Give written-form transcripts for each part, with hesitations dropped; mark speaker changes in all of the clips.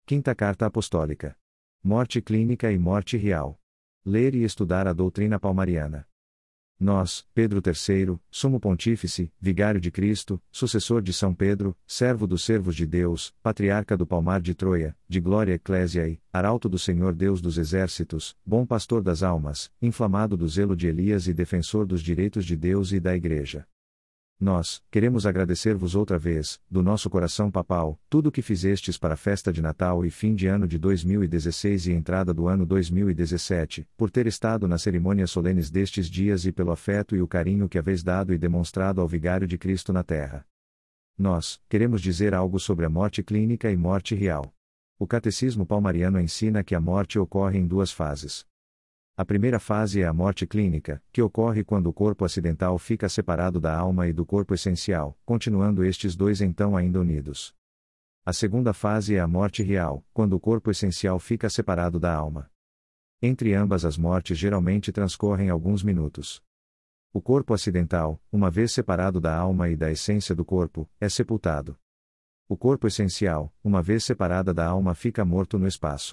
Speaker 1: Quinta Carta Apostólica. Morte clínica e morte real. Ler e estudar a doutrina palmariana. Nós, Pedro III, Sumo Pontífice, Vigário de Cristo, sucessor de São Pedro, servo dos servos de Deus, patriarca do Palmar de Troia, de Glória Ecclesiae, arauto do Senhor Deus dos Exércitos, bom pastor das almas, inflamado do zelo de Elias e defensor dos direitos de Deus e da Igreja. Nós, queremos agradecer-vos outra vez, do nosso coração papal, tudo o que fizestes para a festa de Natal e fim de ano de 2016 e entrada do ano 2017, por ter estado nas cerimônias solenes destes dias e pelo afeto e o carinho que haveis dado e demonstrado ao Vigário de Cristo na terra. Nós, queremos dizer algo sobre a morte clínica e morte real. O Catecismo Palmariano ensina que a morte ocorre em duas fases. A primeira fase é a morte clínica, que ocorre quando o corpo acidental fica separado da alma e do corpo essencial, continuando estes dois então ainda unidos. A segunda fase é a morte real, quando o corpo essencial fica separado da alma. Entre ambas as mortes geralmente transcorrem alguns minutos. O corpo acidental, uma vez separado da alma e da essência do corpo, é sepultado. O corpo essencial, uma vez separada da alma, fica morto no espaço.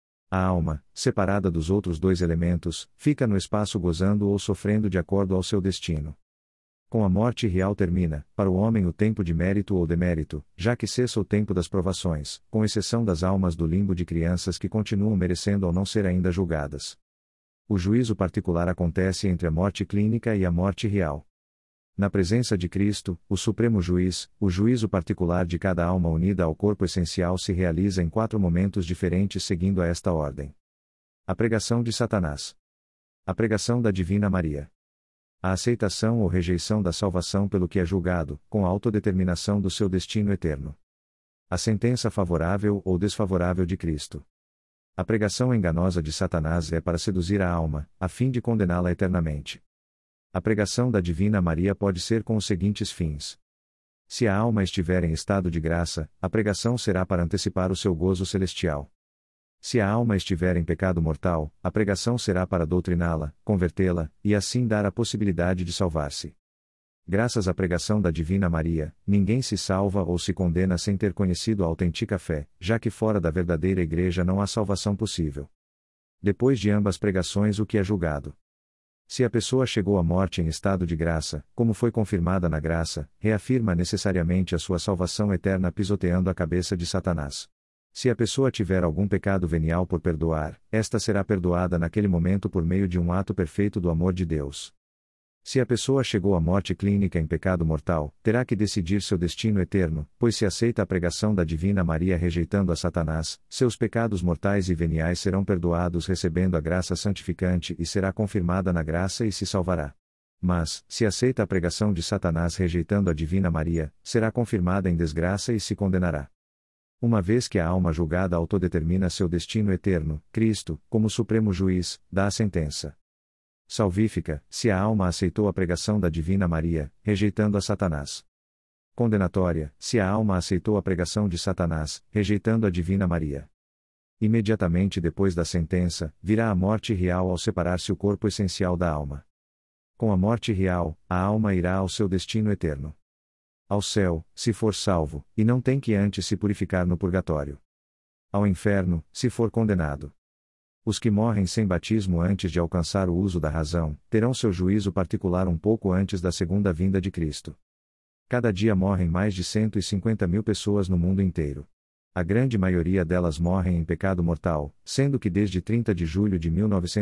Speaker 1: A alma, separada dos outros dois elementos, fica no espaço gozando ou sofrendo de acordo ao seu destino. Com a morte real termina, para o homem o tempo de mérito ou demérito, já que cessa o tempo das provações, com exceção das almas do limbo de crianças que continuam merecendo ao não ser ainda julgadas. O juízo particular acontece entre a morte clínica e a morte real. Na presença de Cristo, o Supremo Juiz, o juízo particular de cada alma unida ao corpo essencial se realiza em 4 momentos diferentes seguindo a esta ordem. A pregação de Satanás. A pregação da Divina Maria. A aceitação ou rejeição da salvação pelo que é julgado, com a autodeterminação do seu destino eterno. A sentença favorável ou desfavorável de Cristo. A pregação enganosa de Satanás é para seduzir a alma, a fim de condená-la eternamente. A pregação da Divina Maria pode ser com os seguintes fins. Se a alma estiver em estado de graça, a pregação será para antecipar o seu gozo celestial. Se a alma estiver em pecado mortal, a pregação será para doutriná-la, convertê-la, e assim dar a possibilidade de salvar-se. Graças à pregação da Divina Maria, ninguém se salva ou se condena sem ter conhecido a autêntica fé, já que fora da verdadeira Igreja não há salvação possível. Depois de ambas pregações, o que é julgado? Se a pessoa chegou à morte em estado de graça, como foi confirmada na graça, reafirma necessariamente a sua salvação eterna pisoteando a cabeça de Satanás. Se a pessoa tiver algum pecado venial por perdoar, esta será perdoada naquele momento por meio de um ato perfeito do amor de Deus. Se a pessoa chegou à morte clínica em pecado mortal, terá que decidir seu destino eterno, pois se aceita a pregação da Divina Maria rejeitando a Satanás, seus pecados mortais e veniais serão perdoados recebendo a graça santificante e será confirmada na graça e se salvará. Mas, se aceita a pregação de Satanás rejeitando a Divina Maria, será confirmada em desgraça e se condenará. Uma vez que a alma julgada autodetermina seu destino eterno, Cristo, como Supremo Juiz, dá a sentença salvífica, se a alma aceitou a pregação da Divina Maria, rejeitando a Satanás. Condenatória, se a alma aceitou a pregação de Satanás, rejeitando a Divina Maria. Imediatamente depois da sentença, virá a morte real ao separar-se o corpo essencial da alma. Com a morte real, a alma irá ao seu destino eterno. Ao céu, se for salvo, e não tem que antes se purificar no purgatório. Ao inferno, se for condenado. Os que morrem sem batismo antes de alcançar o uso da razão, terão seu juízo particular um pouco antes da segunda vinda de Cristo. Cada dia morrem mais de 150.000 pessoas no mundo inteiro. A grande maioria delas morrem em pecado mortal, sendo que desde 30 de julho de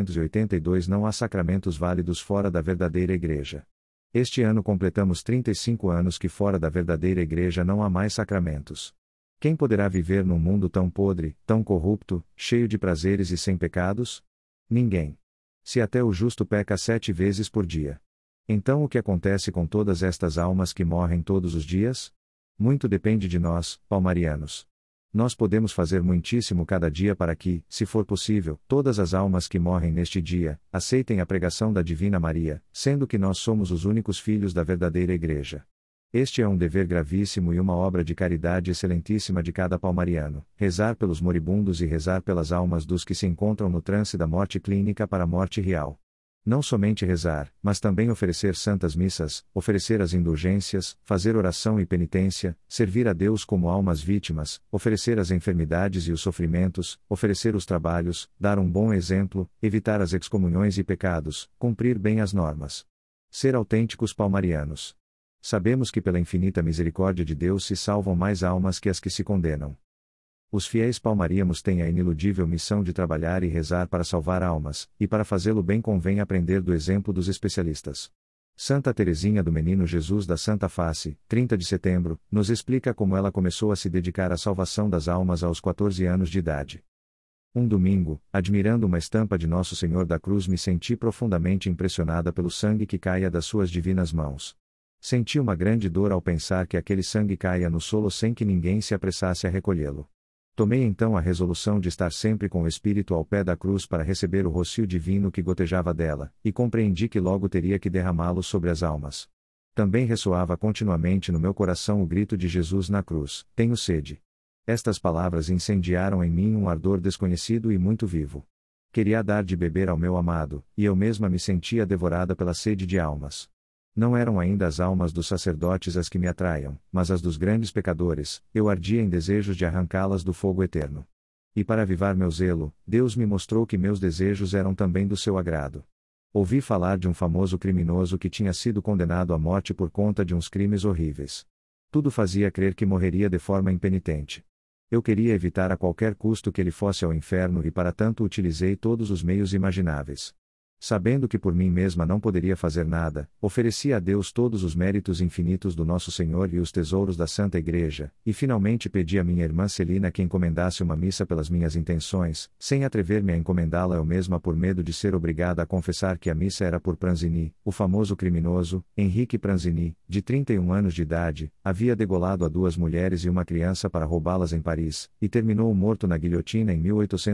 Speaker 1: 1982 não há sacramentos válidos fora da verdadeira Igreja. Este ano completamos 35 anos que fora da verdadeira Igreja não há mais sacramentos. Quem poderá viver num mundo tão podre, tão corrupto, cheio de prazeres e sem pecados? Ninguém. Se até o justo peca 7 vezes por dia. Então o que acontece com todas estas almas que morrem todos os dias? Muito depende de nós, palmarianos. Nós podemos fazer muitíssimo cada dia para que, se for possível, todas as almas que morrem neste dia, aceitem a pregação da Divina Maria, sendo que nós somos os únicos filhos da verdadeira Igreja. Este é um dever gravíssimo e uma obra de caridade excelentíssima de cada palmariano, rezar pelos moribundos e rezar pelas almas dos que se encontram no trance da morte clínica para a morte real. Não somente rezar, mas também oferecer santas missas, oferecer as indulgências, fazer oração e penitência, servir a Deus como almas vítimas, oferecer as enfermidades e os sofrimentos, oferecer os trabalhos, dar um bom exemplo, evitar as excomunhões e pecados, cumprir bem as normas. Ser autênticos palmarianos. Sabemos que pela infinita misericórdia de Deus se salvam mais almas que as que se condenam. Os fiéis palmarianos têm a iniludível missão de trabalhar e rezar para salvar almas, e para fazê-lo bem convém aprender do exemplo dos especialistas. Santa Teresinha do Menino Jesus da Santa Face, 30 de setembro, nos explica como ela começou a se dedicar à salvação das almas aos 14 anos de idade. Um domingo, admirando uma estampa de Nosso Senhor da Cruz, me senti profundamente impressionada pelo sangue que caía das suas divinas mãos. Senti uma grande dor ao pensar que aquele sangue caía no solo sem que ninguém se apressasse a recolhê-lo. Tomei então a resolução de estar sempre com o Espírito ao pé da cruz para receber o rocio divino que gotejava dela, e compreendi que logo teria que derramá-lo sobre as almas. Também ressoava continuamente no meu coração o grito de Jesus na cruz: tenho sede. Estas palavras incendiaram em mim um ardor desconhecido e muito vivo. Queria dar de beber ao meu amado, e eu mesma me sentia devorada pela sede de almas. Não eram ainda as almas dos sacerdotes as que me atraíam, mas as dos grandes pecadores. Eu ardia em desejos de arrancá-las do fogo eterno. E para avivar meu zelo, Deus me mostrou que meus desejos eram também do seu agrado. Ouvi falar de um famoso criminoso que tinha sido condenado à morte por conta de uns crimes horríveis. Tudo fazia crer que morreria de forma impenitente. Eu queria evitar a qualquer custo que ele fosse ao inferno e para tanto utilizei todos os meios imagináveis. Sabendo que por mim mesma não poderia fazer nada, ofereci a Deus todos os méritos infinitos do Nosso Senhor e os tesouros da Santa Igreja, e finalmente pedi a minha irmã Celina que encomendasse uma missa pelas minhas intenções, sem atrever-me a encomendá-la eu mesma por medo de ser obrigada a confessar que a missa era por Pranzini, o famoso criminoso. Henrique Pranzini, de 31 anos de idade, havia degolado a 2 mulheres e uma criança para roubá-las em Paris, e terminou morto na guilhotina em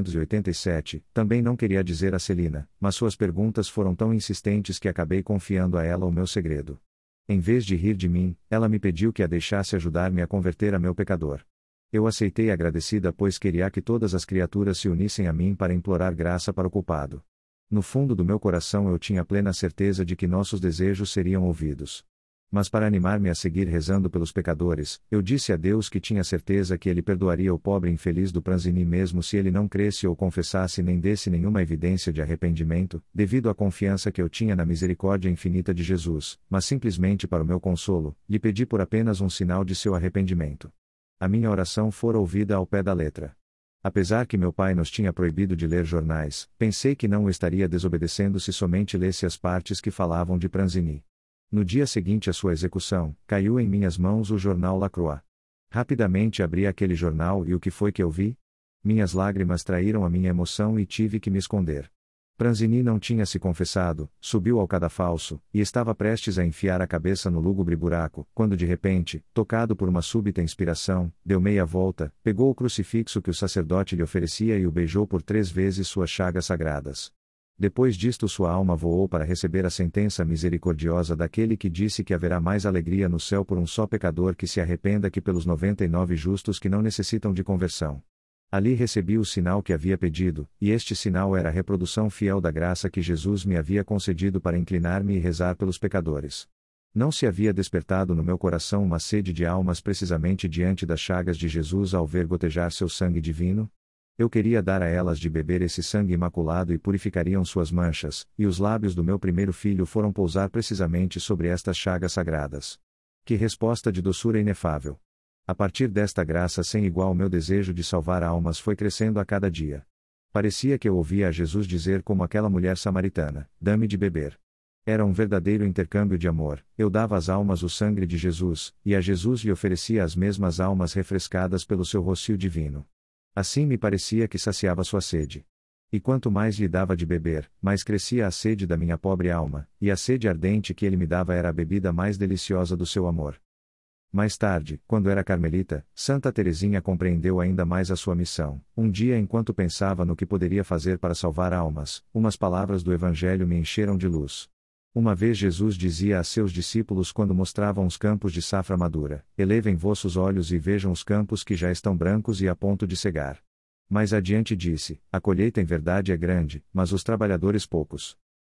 Speaker 1: 1887. Também não queria dizer a Celina, mas suas perguntas foram tão insistentes que acabei confiando a ela o meu segredo. Em vez de rir de mim, ela me pediu que a deixasse ajudar-me a converter a meu pecador. Eu aceitei agradecida, pois queria que todas as criaturas se unissem a mim para implorar graça para o culpado. No fundo do meu coração eu tinha plena certeza de que nossos desejos seriam ouvidos. Mas para animar-me a seguir rezando pelos pecadores, eu disse a Deus que tinha certeza que ele perdoaria o pobre infeliz do Pranzini mesmo se ele não cresce ou confessasse nem desse nenhuma evidência de arrependimento, devido à confiança que eu tinha na misericórdia infinita de Jesus, mas simplesmente para o meu consolo, lhe pedi por apenas um sinal de seu arrependimento. A minha oração fora ouvida ao pé da letra. Apesar que meu pai nos tinha proibido de ler jornais, pensei que não o estaria desobedecendo se somente lesse as partes que falavam de Pranzini. No dia seguinte à sua execução, caiu em minhas mãos o jornal La Croix. Rapidamente abri aquele jornal e o que foi que eu vi? Minhas lágrimas traíram a minha emoção e tive que me esconder. Pranzini não tinha se confessado, subiu ao cadafalso, e estava prestes a enfiar a cabeça no lúgubre buraco, quando de repente, tocado por uma súbita inspiração, deu meia volta, pegou o crucifixo que o sacerdote lhe oferecia e o beijou por 3 vezes suas chagas sagradas. Depois disto sua alma voou para receber a sentença misericordiosa daquele que disse que haverá mais alegria no céu por um só pecador que se arrependa que pelos 99 justos que não necessitam de conversão. Ali recebi o sinal que havia pedido, e este sinal era a reprodução fiel da graça que Jesus me havia concedido para inclinar-me e rezar pelos pecadores. Não se havia despertado no meu coração uma sede de almas precisamente diante das chagas de Jesus ao ver gotejar seu sangue divino? Eu queria dar a elas de beber esse sangue imaculado e purificariam suas manchas, e os lábios do meu primeiro filho foram pousar precisamente sobre estas chagas sagradas. Que resposta de doçura inefável! A partir desta graça sem igual, meu desejo de salvar almas foi crescendo a cada dia. Parecia que eu ouvia a Jesus dizer como aquela mulher samaritana: dá-me de beber. Era um verdadeiro intercâmbio de amor. Eu dava às almas o sangue de Jesus, e a Jesus lhe oferecia as mesmas almas refrescadas pelo seu rocio divino. Assim me parecia que saciava sua sede. E quanto mais lhe dava de beber, mais crescia a sede da minha pobre alma, e a sede ardente que ele me dava era a bebida mais deliciosa do seu amor. Mais tarde, quando era carmelita, Santa Teresinha compreendeu ainda mais a sua missão. Um dia, enquanto pensava no que poderia fazer para salvar almas, umas palavras do Evangelho me encheram de luz. Uma vez Jesus dizia a seus discípulos quando mostravam os campos de safra madura: elevem vossos olhos e vejam os campos que já estão brancos e a ponto de cegar. Mais adiante disse: a colheita em verdade é grande, mas os trabalhadores poucos.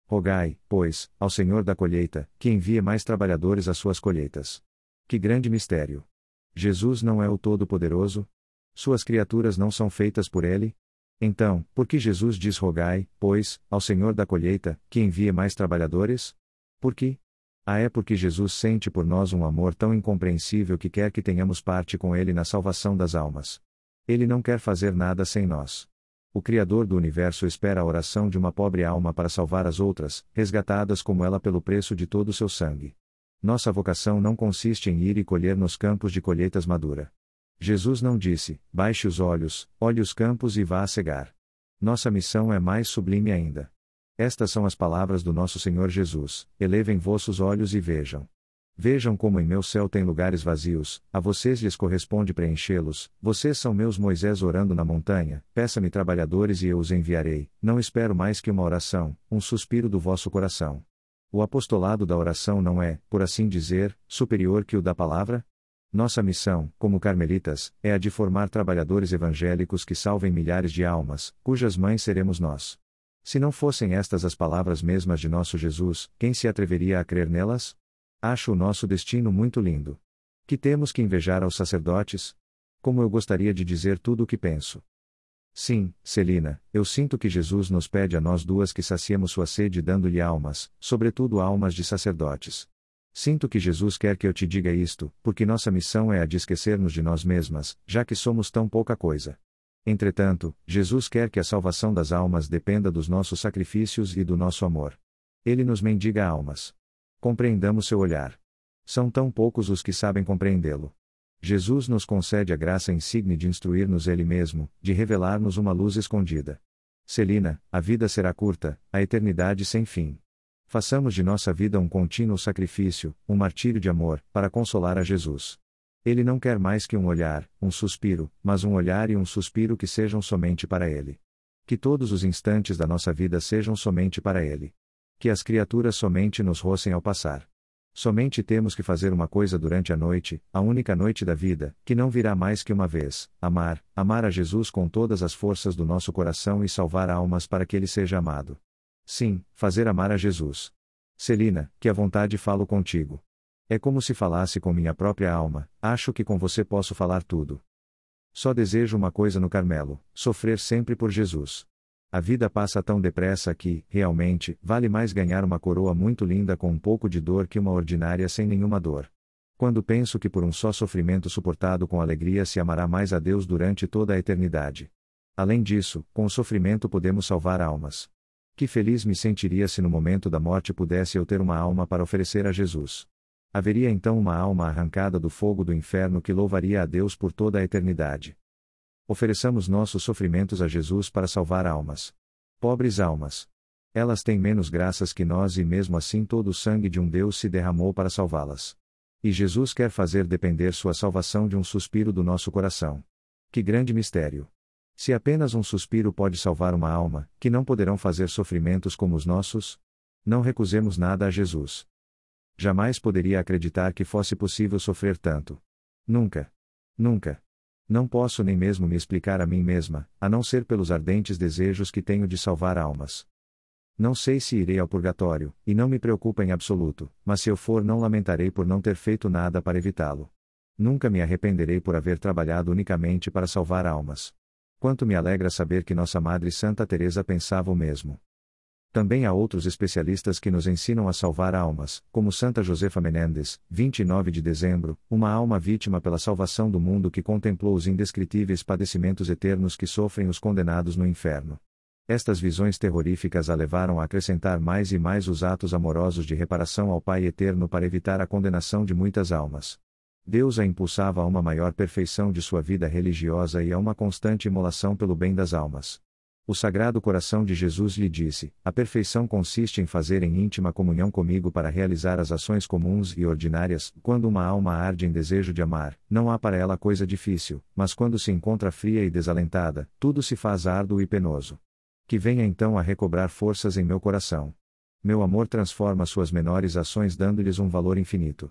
Speaker 1: Rogai, pois, ao Senhor da colheita, que envie mais trabalhadores às suas colheitas. Que grande mistério! Jesus não é o Todo-Poderoso? Suas criaturas não são feitas por Ele? Então, por que Jesus diz rogai, pois, ao Senhor da colheita, que envie mais trabalhadores? Por quê? É porque Jesus sente por nós um amor tão incompreensível que quer que tenhamos parte com Ele na salvação das almas. Ele não quer fazer nada sem nós. O Criador do Universo espera a oração de uma pobre alma para salvar as outras, resgatadas como ela pelo preço de todo o seu sangue. Nossa vocação não consiste em ir e colher nos campos de colheitas madura. Jesus não disse, baixe os olhos, olhe os campos e vá a cegar. Nossa missão é mais sublime ainda. Estas são as palavras do nosso Senhor Jesus: elevem vossos olhos e vejam. Vejam como em meu céu tem lugares vazios, a vocês lhes corresponde preenchê-los, vocês são meus Moisés orando na montanha, peça-me trabalhadores e eu os enviarei, não espero mais que uma oração, um suspiro do vosso coração. O apostolado da oração não é, por assim dizer, superior que o da palavra? Nossa missão, como carmelitas, é a de formar trabalhadores evangélicos que salvem milhares de almas, cujas mães seremos nós. Se não fossem estas as palavras mesmas de nosso Jesus, quem se atreveria a crer nelas? Acho o nosso destino muito lindo. Que temos que invejar aos sacerdotes? Como eu gostaria de dizer tudo o que penso. Sim, Celina, eu sinto que Jesus nos pede a nós duas que saciemos sua sede dando-lhe almas, sobretudo almas de sacerdotes. Sinto que Jesus quer que eu te diga isto, porque nossa missão é a de esquecer-nos de nós mesmas, já que somos tão pouca coisa. Entretanto, Jesus quer que a salvação das almas dependa dos nossos sacrifícios e do nosso amor. Ele nos mendiga almas. Compreendamos seu olhar. São tão poucos os que sabem compreendê-lo. Jesus nos concede a graça insigne de instruir-nos Ele mesmo, de revelar-nos uma luz escondida. Celina, a vida será curta, a eternidade sem fim. Façamos de nossa vida um contínuo sacrifício, um martírio de amor, para consolar a Jesus. Ele não quer mais que um olhar, um suspiro, mas um olhar e um suspiro que sejam somente para Ele. Que todos os instantes da nossa vida sejam somente para Ele. Que as criaturas somente nos rocem ao passar. Somente temos que fazer uma coisa durante a noite, a única noite da vida, que não virá mais que uma vez: amar a Jesus com todas as forças do nosso coração e salvar almas para que Ele seja amado. Sim, fazer amar a Jesus. Celina, que à vontade falo contigo. É como se falasse com minha própria alma, acho que com você posso falar tudo. Só desejo uma coisa no Carmelo: sofrer sempre por Jesus. A vida passa tão depressa que, realmente, vale mais ganhar uma coroa muito linda com um pouco de dor que uma ordinária sem nenhuma dor. Quando penso que por um só sofrimento suportado com alegria se amará mais a Deus durante toda a eternidade. Além disso, com o sofrimento podemos salvar almas. Que feliz me sentiria se no momento da morte pudesse eu ter uma alma para oferecer a Jesus. Haveria então uma alma arrancada do fogo do inferno que louvaria a Deus por toda a eternidade. Ofereçamos nossos sofrimentos a Jesus para salvar almas. Pobres almas. Elas têm menos graças que nós e mesmo assim todo o sangue de um Deus se derramou para salvá-las. E Jesus quer fazer depender sua salvação de um suspiro do nosso coração. Que grande mistério! Se apenas um suspiro pode salvar uma alma, que não poderão fazer sofrimentos como os nossos? Não recusemos nada a Jesus. Jamais poderia acreditar que fosse possível sofrer tanto. Nunca. Nunca. Não posso nem mesmo me explicar a mim mesma, a não ser pelos ardentes desejos que tenho de salvar almas. Não sei se irei ao purgatório, e não me preocupa em absoluto, mas se eu for não lamentarei por não ter feito nada para evitá-lo. Nunca me arrependerei por haver trabalhado unicamente para salvar almas. Quanto me alegra saber que nossa Madre Santa Teresa pensava o mesmo. Também há outros especialistas que nos ensinam a salvar almas, como Santa Josefa Menendez, 29 de dezembro, uma alma vítima pela salvação do mundo que contemplou os indescritíveis padecimentos eternos que sofrem os condenados no inferno. Estas visões terroríficas a levaram a acrescentar mais e mais os atos amorosos de reparação ao Pai Eterno para evitar a condenação de muitas almas. Deus a impulsava a uma maior perfeição de sua vida religiosa e a uma constante imolação pelo bem das almas. O Sagrado Coração de Jesus lhe disse: a perfeição consiste em fazer em íntima comunhão comigo para realizar as ações comuns e ordinárias. Quando uma alma arde em desejo de amar, não há para ela coisa difícil, mas quando se encontra fria e desalentada, tudo se faz árduo e penoso. Que venha então a recobrar forças em meu coração. Meu amor transforma suas menores ações dando-lhes um valor infinito.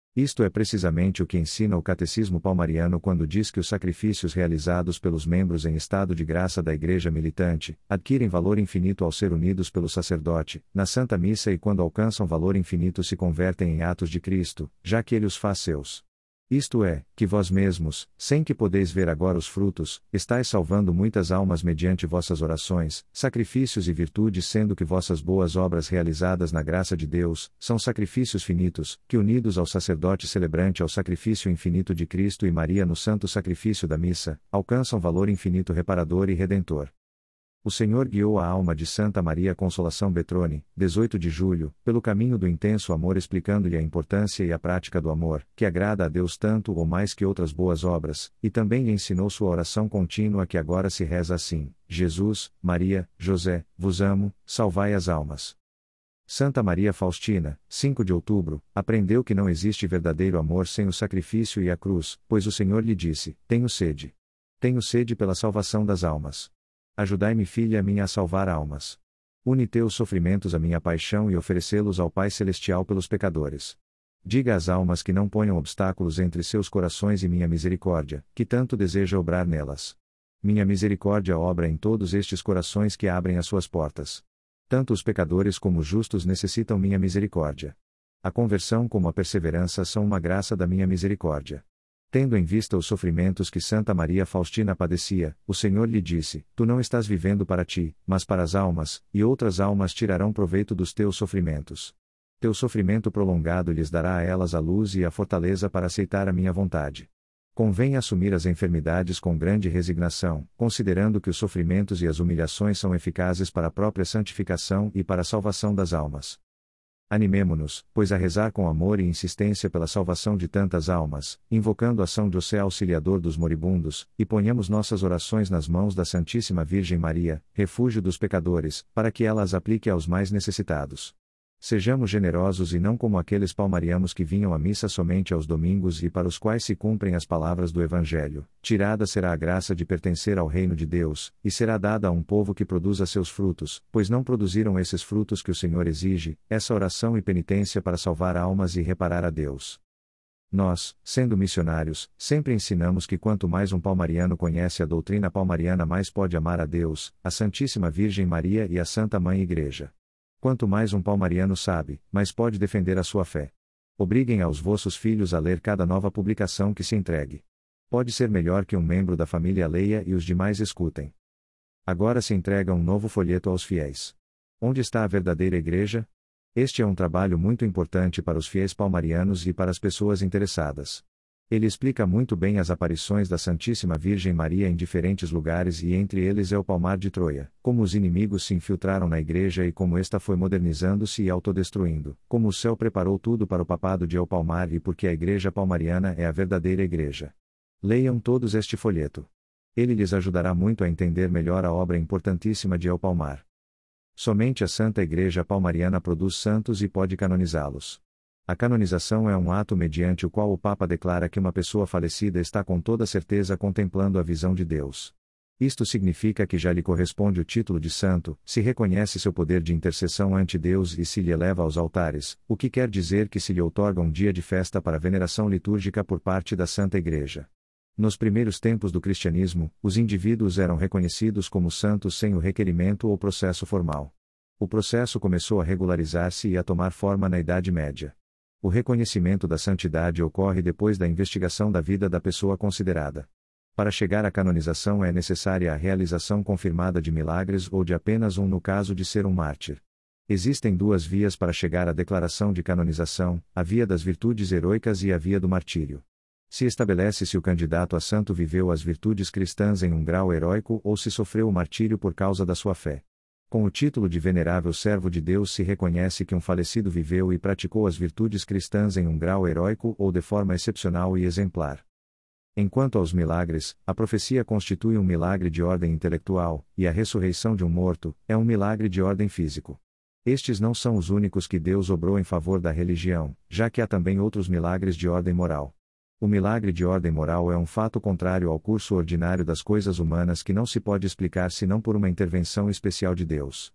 Speaker 1: Isto é precisamente o que ensina o Catecismo Palmariano quando diz que os sacrifícios realizados pelos membros em estado de graça da Igreja militante adquirem valor infinito ao ser unidos pelo sacerdote, na Santa Missa, e quando alcançam valor infinito se convertem em atos de Cristo, já que ele os faz seus. Isto é, que vós mesmos, sem que podeis ver agora os frutos, estáis salvando muitas almas mediante vossas orações, sacrifícios e virtudes, sendo que vossas boas obras realizadas na graça de Deus, são sacrifícios finitos, que unidos ao sacerdote celebrante ao sacrifício infinito de Cristo e Maria no santo sacrifício da missa, alcançam valor infinito reparador e redentor. O Senhor guiou a alma de Santa Maria Consolação Betrone, 18 de julho, pelo caminho do intenso amor, explicando-lhe a importância e a prática do amor, que agrada a Deus tanto ou mais que outras boas obras, e também lhe ensinou sua oração contínua, que agora se reza assim: Jesus, Maria, José, vos amo, salvai as almas. Santa Maria Faustina, 5 de outubro, aprendeu que não existe verdadeiro amor sem o sacrifício e a cruz, pois o Senhor lhe disse: tenho sede. Tenho sede pela salvação das almas. Ajudai-me, filha minha, a salvar almas. Une teus sofrimentos à minha paixão e oferecê-los ao Pai Celestial pelos pecadores. Diga às almas que não ponham obstáculos entre seus corações e minha misericórdia, que tanto deseja obrar nelas. Minha misericórdia obra em todos estes corações que abrem as suas portas. Tanto os pecadores como os justos necessitam minha misericórdia. A conversão como a perseverança são uma graça da minha misericórdia. Tendo em vista os sofrimentos que Santa Maria Faustina padecia, o Senhor lhe disse: tu não estás vivendo para ti, mas para as almas, e outras almas tirarão proveito dos teus sofrimentos. Teu sofrimento prolongado lhes dará a elas a luz e a fortaleza para aceitar a minha vontade. Convém assumir as enfermidades com grande resignação, considerando que os sofrimentos e as humilhações são eficazes para a própria santificação e para a salvação das almas. Animemo-nos, pois, a rezar com amor e insistência pela salvação de tantas almas, invocando a São José auxiliador dos moribundos, e ponhamos nossas orações nas mãos da Santíssima Virgem Maria, refúgio dos pecadores, para que ela as aplique aos mais necessitados. Sejamos generosos e não como aqueles palmarianos que vinham à missa somente aos domingos e para os quais se cumprem as palavras do Evangelho: tirada será a graça de pertencer ao reino de Deus, e será dada a um povo que produza seus frutos, pois não produziram esses frutos que o Senhor exige, essa oração e penitência para salvar almas e reparar a Deus. Nós, sendo missionários, sempre ensinamos que quanto mais um palmariano conhece a doutrina palmariana, mais pode amar a Deus, a Santíssima Virgem Maria e a Santa Mãe Igreja. Quanto mais um palmariano sabe, mais pode defender a sua fé. Obriguem aos vossos filhos a ler cada nova publicação que se entregue. Pode ser melhor que um membro da família leia e os demais escutem. Agora se entrega um novo folheto aos fiéis. Onde está a verdadeira igreja? Este é um trabalho muito importante para os fiéis palmarianos e para as pessoas interessadas. Ele explica muito bem as aparições da Santíssima Virgem Maria em diferentes lugares, e entre eles é o Palmar de Troia, como os inimigos se infiltraram na igreja e como esta foi modernizando-se e autodestruindo, como o céu preparou tudo para o papado de El Palmar e porque a igreja palmariana é a verdadeira igreja. Leiam todos este folheto. Ele lhes ajudará muito a entender melhor a obra importantíssima de El Palmar. Somente a Santa Igreja Palmariana produz santos e pode canonizá-los. A canonização é um ato mediante o qual o Papa declara que uma pessoa falecida está com toda certeza contemplando a visão de Deus. Isto significa que já lhe corresponde o título de santo, se reconhece seu poder de intercessão ante Deus e se lhe eleva aos altares, o que quer dizer que se lhe outorga um dia de festa para veneração litúrgica por parte da Santa Igreja. Nos primeiros tempos do cristianismo, os indivíduos eram reconhecidos como santos sem o requerimento ou processo formal. O processo começou a regularizar-se e a tomar forma na Idade Média. O reconhecimento da santidade ocorre depois da investigação da vida da pessoa considerada. Para chegar à canonização é necessária a realização confirmada de milagres ou de apenas um no caso de ser um mártir. Existem duas vias para chegar à declaração de canonização, a via das virtudes heroicas e a via do martírio. Se estabelece se o candidato a santo viveu as virtudes cristãs em um grau heróico ou se sofreu o martírio por causa da sua fé. Com o título de venerável servo de Deus se reconhece que um falecido viveu e praticou as virtudes cristãs em um grau heróico ou de forma excepcional e exemplar. Enquanto aos milagres, a profecia constitui um milagre de ordem intelectual, e a ressurreição de um morto é um milagre de ordem físico. Estes não são os únicos que Deus obrou em favor da religião, já que há também outros milagres de ordem moral. O milagre de ordem moral é um fato contrário ao curso ordinário das coisas humanas que não se pode explicar senão por uma intervenção especial de Deus.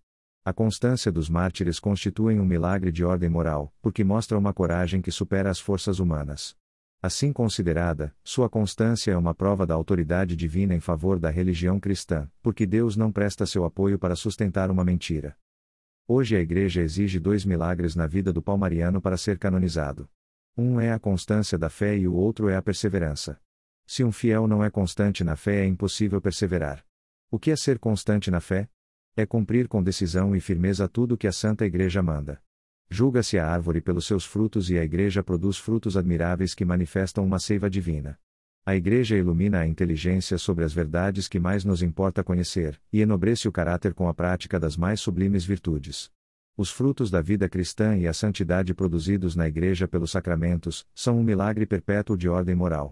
Speaker 1: A constância dos mártires constitui um milagre de ordem moral, porque mostra uma coragem que supera as forças humanas. Assim considerada, sua constância é uma prova da autoridade divina em favor da religião cristã, porque Deus não presta seu apoio para sustentar uma mentira. Hoje a Igreja exige 2 milagres na vida do palmariano para ser canonizado. Um é a constância da fé e o outro é a perseverança. Se um fiel não é constante na fé, é impossível perseverar. O que é ser constante na fé? É cumprir com decisão e firmeza tudo que a Santa Igreja manda. Julga-se a árvore pelos seus frutos e a Igreja produz frutos admiráveis que manifestam uma seiva divina. A Igreja ilumina a inteligência sobre as verdades que mais nos importa conhecer, e enobrece o caráter com a prática das mais sublimes virtudes. Os frutos da vida cristã e a santidade produzidos na Igreja pelos sacramentos, são um milagre perpétuo de ordem moral.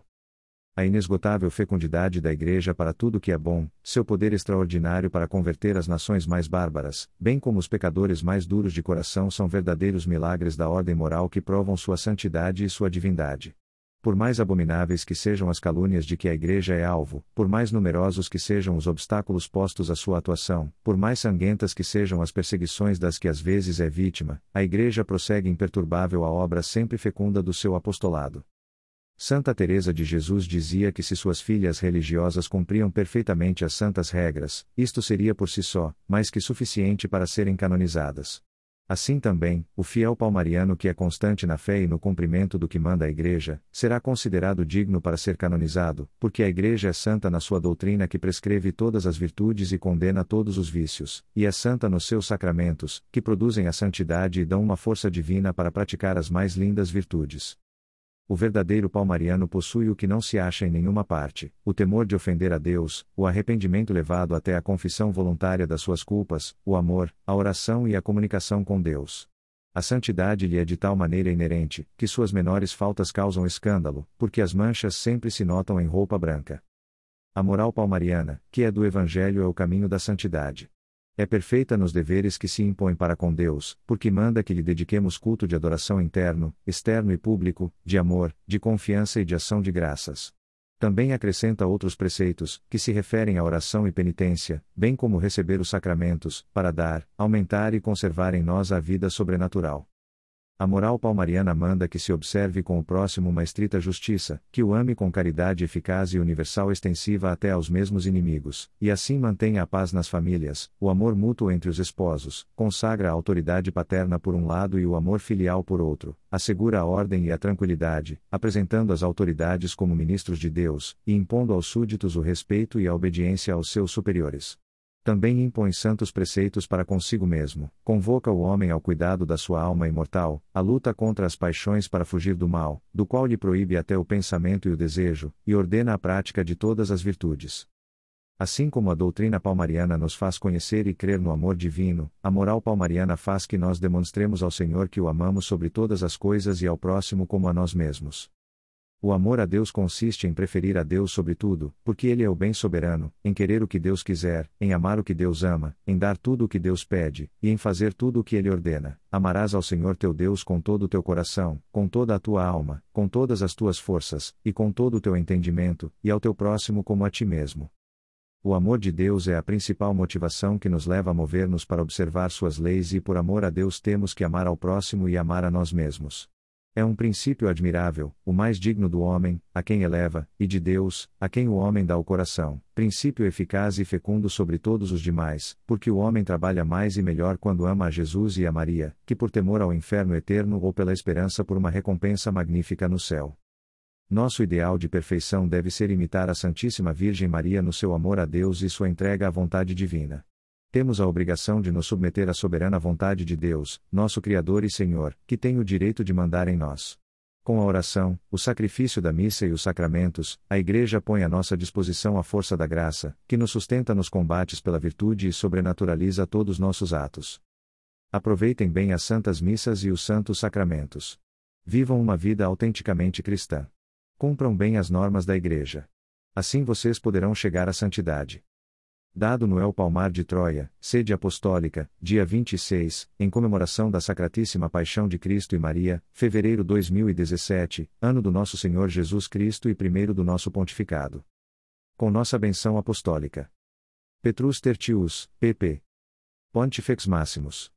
Speaker 1: A inesgotável fecundidade da Igreja para tudo que é bom, seu poder extraordinário para converter as nações mais bárbaras, bem como os pecadores mais duros de coração, são verdadeiros milagres da ordem moral que provam sua santidade e sua divindade. Por mais abomináveis que sejam as calúnias de que a Igreja é alvo, por mais numerosos que sejam os obstáculos postos à sua atuação, por mais sanguentas que sejam as perseguições das que às vezes é vítima, a Igreja prossegue imperturbável a obra sempre fecunda do seu apostolado. Santa Teresa de Jesus dizia que se suas filhas religiosas cumpriam perfeitamente as santas regras, isto seria por si só, mais que suficiente para serem canonizadas. Assim também, o fiel palmariano que é constante na fé e no cumprimento do que manda a Igreja, será considerado digno para ser canonizado, porque a Igreja é santa na sua doutrina que prescreve todas as virtudes e condena todos os vícios, e é santa nos seus sacramentos, que produzem a santidade e dão uma força divina para praticar as mais lindas virtudes. O verdadeiro palmariano possui o que não se acha em nenhuma parte: o temor de ofender a Deus, o arrependimento levado até a confissão voluntária das suas culpas, o amor, a oração e a comunicação com Deus. A santidade lhe é de tal maneira inerente, que suas menores faltas causam escândalo, porque as manchas sempre se notam em roupa branca. A moral palmariana, que é do Evangelho, é o caminho da santidade. É perfeita nos deveres que se impõe para com Deus, porque manda que lhe dediquemos culto de adoração interno, externo e público, de amor, de confiança e de ação de graças. Também acrescenta outros preceitos, que se referem à oração e penitência, bem como receber os sacramentos, para dar, aumentar e conservar em nós a vida sobrenatural. A moral palmariana manda que se observe com o próximo uma estrita justiça, que o ame com caridade eficaz e universal extensiva até aos mesmos inimigos, e assim mantenha a paz nas famílias, o amor mútuo entre os esposos, consagra a autoridade paterna por um lado e o amor filial por outro, assegura a ordem e a tranquilidade, apresentando as autoridades como ministros de Deus, e impondo aos súditos o respeito e a obediência aos seus superiores. Também impõe santos preceitos para consigo mesmo, convoca o homem ao cuidado da sua alma imortal, a luta contra as paixões para fugir do mal, do qual lhe proíbe até o pensamento e o desejo, e ordena a prática de todas as virtudes. Assim como a doutrina palmariana nos faz conhecer e crer no amor divino, a moral palmariana faz que nós demonstremos ao Senhor que o amamos sobre todas as coisas e ao próximo como a nós mesmos. O amor a Deus consiste em preferir a Deus sobre tudo, porque Ele é o bem soberano, em querer o que Deus quiser, em amar o que Deus ama, em dar tudo o que Deus pede, e em fazer tudo o que Ele ordena. Amarás ao Senhor teu Deus com todo o teu coração, com toda a tua alma, com todas as tuas forças, e com todo o teu entendimento, e ao teu próximo como a ti mesmo. O amor de Deus é a principal motivação que nos leva a mover-nos para observar suas leis, e por amor a Deus temos que amar ao próximo e amar a nós mesmos. É um princípio admirável, o mais digno do homem, a quem eleva, e de Deus, a quem o homem dá o coração, princípio eficaz e fecundo sobre todos os demais, porque o homem trabalha mais e melhor quando ama a Jesus e a Maria, que por temor ao inferno eterno ou pela esperança por uma recompensa magnífica no céu. Nosso ideal de perfeição deve ser imitar a Santíssima Virgem Maria no seu amor a Deus e sua entrega à vontade divina. Temos a obrigação de nos submeter à soberana vontade de Deus, nosso Criador e Senhor, que tem o direito de mandar em nós. Com a oração, o sacrifício da missa e os sacramentos, a Igreja põe à nossa disposição a força da graça, que nos sustenta nos combates pela virtude e sobrenaturaliza todos nossos atos. Aproveitem bem as santas missas e os santos sacramentos. Vivam uma vida autenticamente cristã. Cumpram bem as normas da Igreja. Assim vocês poderão chegar à santidade. Dado no El Palmar de Troia, sede apostólica, dia 26, em comemoração da Sacratíssima Paixão de Cristo e Maria, fevereiro 2017, ano do nosso Senhor Jesus Cristo e primeiro do nosso pontificado. Com nossa benção apostólica. Petrus Tertius, pp. Pontifex Maximus.